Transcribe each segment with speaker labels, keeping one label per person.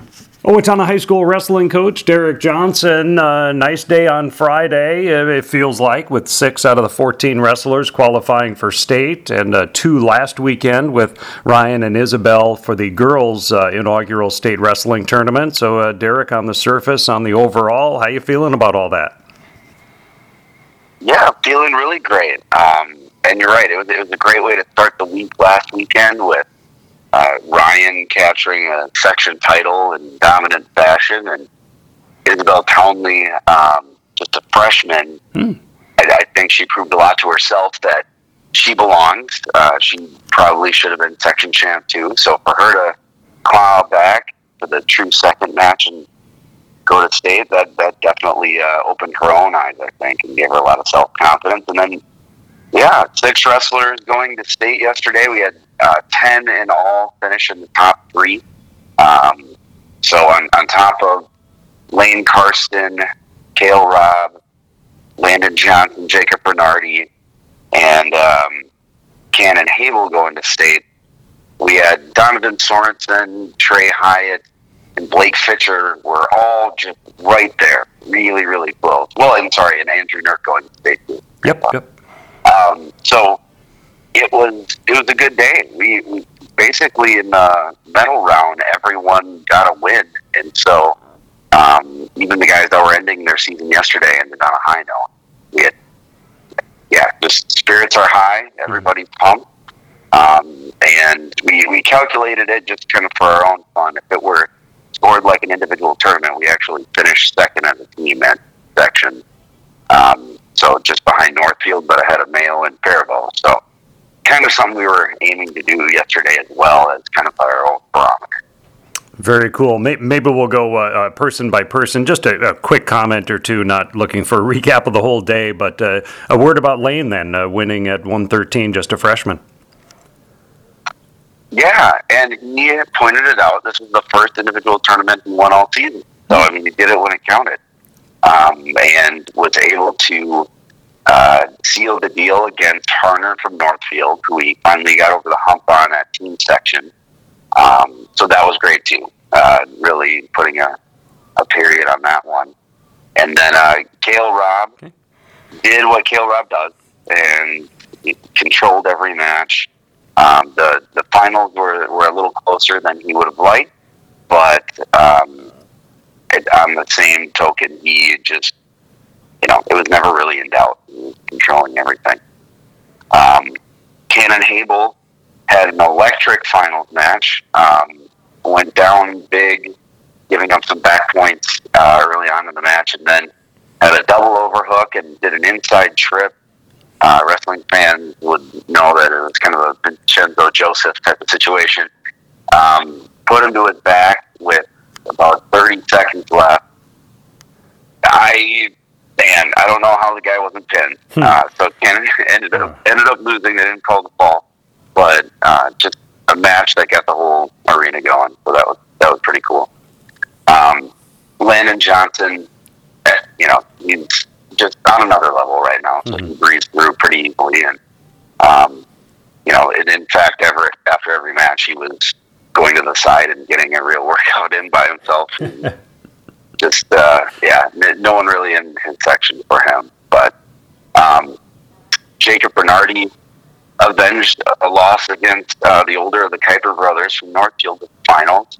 Speaker 1: Owatonna High School wrestling coach Derek Johnson. Nice day on Friday, it feels like, with 6 out of the 14 wrestlers qualifying for state, and 2 last weekend with Ryan and Isabel for the girls' inaugural state wrestling tournament. So, Derek, on the surface, on the overall, how you feeling about all that?
Speaker 2: Yeah, feeling really great. And you're right, it was a great way to start the week last weekend with Ryan capturing a section title in dominant fashion, and Isabel Townley, just a freshman. I think she proved a lot to herself that she belongs. She probably should have been section champ too. So for her to claw back for the true second match and go to state, that definitely opened her own eyes, I think, and gave her a lot of self-confidence. And then, 6 wrestlers going to state yesterday. We had 10 in all finish in the top 3. So on top of Lane Karsten, Kale Robb, Landon Johnson, Jacob Bernardi, and Cannon Hable going to state, we had Donovan Sorensen, Trey Hyatt, and Blake Fitcher were all just right there, really, really close. Well, I'm sorry, and Andrew Nurk going to state too.
Speaker 1: Yep.
Speaker 2: So it was a good day. We basically in the medal round, everyone got a win, and so even the guys that were ending their season yesterday ended on a high note. We had, just spirits are high. Everybody's pumped, and we calculated it just kind of for our own fun. If it were scored like an individual tournament, we actually finished second as a team at section. So just behind Northfield, but ahead of Mayo and Faribault. So kind of something we were aiming to do yesterday as well, as kind of our own barometer.
Speaker 1: Very cool. Maybe we'll go person by person. Just a quick comment or two, not looking for a recap of the whole day, but a word about Lane then, winning at 113, just a freshman.
Speaker 2: Yeah, and he pointed it out. This is the first individual tournament he won all season. So, I mean, he did it when it counted. And was able to seal the deal against Harner from Northfield, who he finally got over the hump on at team section. So that was great too. Really putting a period on that one. And then Kale Robb did what Kale Robb does, and he controlled every match. The finals were a little closer than he would have liked, but on the same token, he just, it was never really in doubt. He was controlling everything. Cannon Hable had an electric finals match, went down big, giving up some back points early on in the match, and then had a double overhook and did an inside trip. Wrestling fans would know that it was kind of a Vincenzo Joseph type of situation. Put him to his back with about 30 seconds left. I don't know how the guy wasn't pinned. So Cannon ended up losing. They didn't call the fall, but just a match that got the whole arena going. So that was pretty cool. Landon Johnson, he's just on another level right now. So he breezed through pretty easily, and in fact, after every match, he was going to the side and getting a real workout in by himself. Just, no one really in his section for him. But Jacob Bernardi avenged a loss against the older of the Kuiper brothers from Northfield in the finals.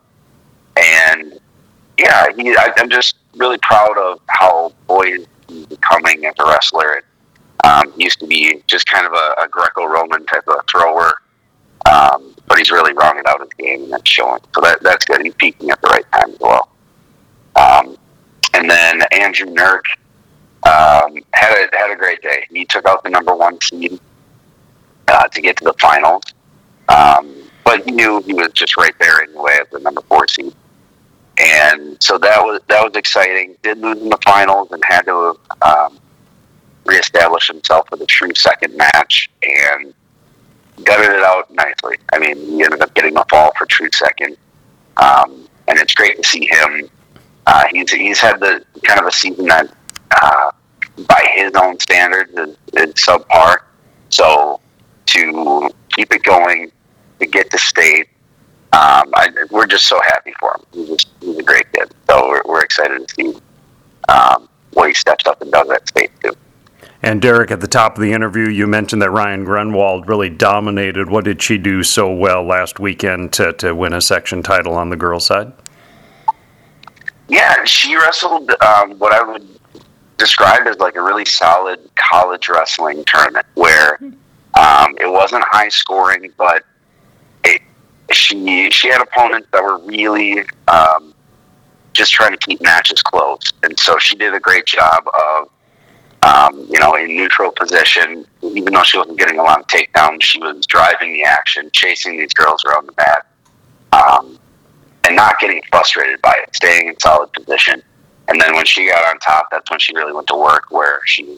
Speaker 2: I'm just really proud of how poised he's becoming as a wrestler. He used to be just kind of a Greco-Roman type of thrower, but he's really rounded out his game, and that's showing. So that's good. He's peaking at the right time as well. And then Andrew Nurk had a great day. He took out the number 1 seed to get to the finals, but he knew he was just right there anyway as the number 4 seed. And so that was exciting. Did lose in the finals and had to reestablish himself with a true second match, and gutted it out nicely. I mean, he ended up getting a fall for true second, and it's great to see him. He's had the kind of a season that, by his own standards, is subpar. So to keep it going, to get to state, we're just so happy for him. excited to see what he steps up and does at state too.
Speaker 1: And Derek, at the top of the interview, you mentioned that Ryan Grenwald really dominated. What did she do so well last weekend to win a section title on the girls' side?
Speaker 2: Yeah, she wrestled what I would describe as like a really solid college wrestling tournament where it wasn't high scoring, but she had opponents that were really just trying to keep matches close. And so she did a great job of, in neutral position, even though she wasn't getting a lot of takedowns, she was driving the action, chasing these girls around the mat, and not getting frustrated by it, staying in solid position. And then when she got on top, that's when she really went to work, where she,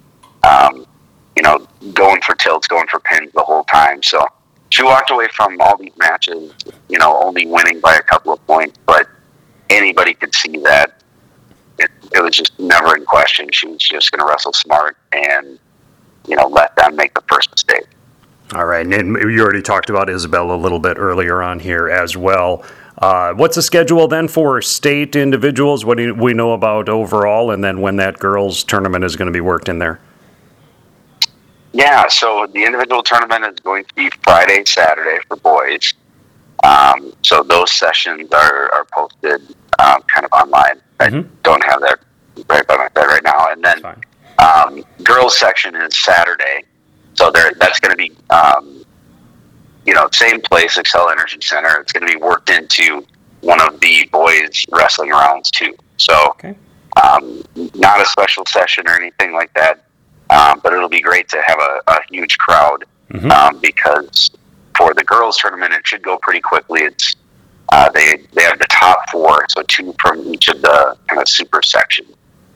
Speaker 2: going for tilts, going for pins the whole time. So she walked away from all these matches, only winning by a couple of points, but anybody could see that it was just never in question. She was just going to wrestle smart and, let them make the first mistake.
Speaker 1: All right, and you already talked about Isabel a little bit earlier on here as well. What's the schedule then for state individuals? What do we know about overall, and then when that girls' tournament is going to be worked in there?
Speaker 2: Yeah, so the individual tournament is going to be Friday, Saturday for boys. So those sessions are posted kind of online. I don't have that right by my bed right now. And then girls section is Saturday. So that's going to be, same place, Excel Energy Center. It's going to be worked into one of the boys' wrestling rounds too. So not a special session or anything like that. But it'll be great to have a huge crowd because for the girls tournament, it should go pretty quickly. It's they have the top four, so 2 from each of the kind of super sections.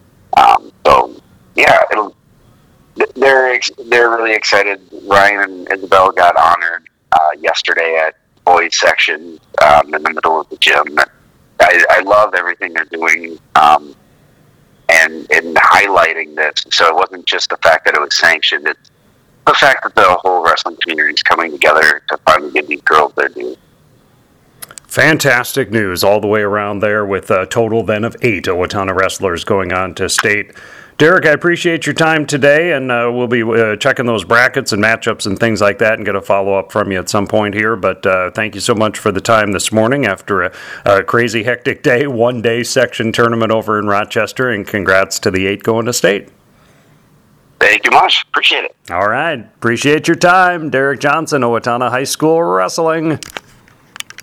Speaker 2: They're really excited. Ryan and Isabel got honored yesterday at boys section in the middle of the gym. I love everything they're doing. And highlighting this. So it wasn't just the fact that it was sanctioned, it's the fact that the whole wrestling community is coming together to finally give these girls their due.
Speaker 1: Fantastic news all the way around there, with a total then of 8 Owatonna wrestlers going on to state. Derek, I appreciate your time today, and we'll be checking those brackets and matchups and things like that and get a follow-up from you at some point here. But thank you so much for the time this morning after a crazy, hectic day, one-day section tournament over in Rochester, and congrats to the 8 going to state.
Speaker 2: Thank you much. Appreciate it.
Speaker 1: All right. Appreciate your time. Derek Johnson, Owatonna High School Wrestling.